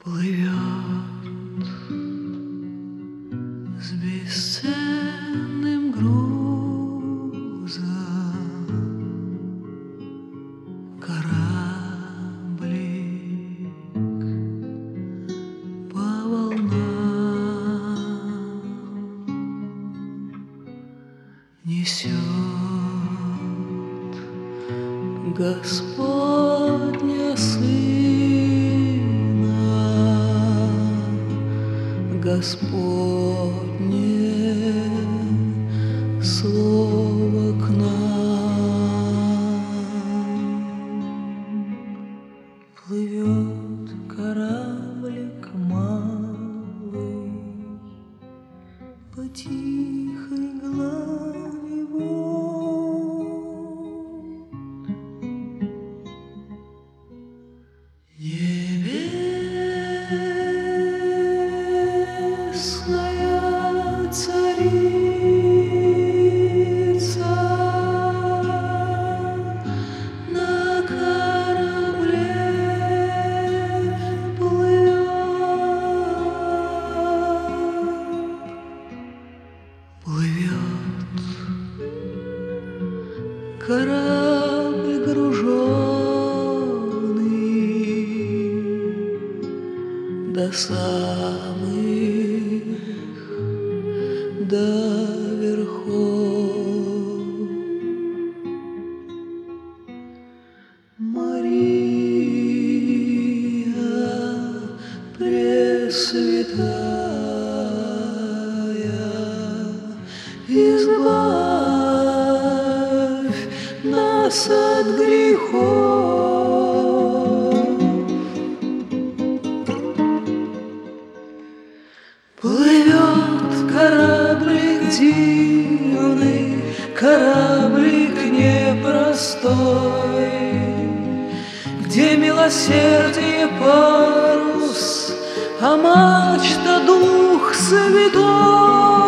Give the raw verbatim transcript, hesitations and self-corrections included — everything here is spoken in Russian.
Плывет с бесценным грузом кораблик по волнам, несет Господня Сына, Господне слово к нам. Плывет кораблик малый по тихой глади вод. Небесная царица на корабле плывет, плывет корабль груженный до самых, до верхов. Мария Пресвятая, избавь нас от грехов. Плывет кораблик дивный, кораблик непростой, где милосердие парус, а мачта Дух Святой.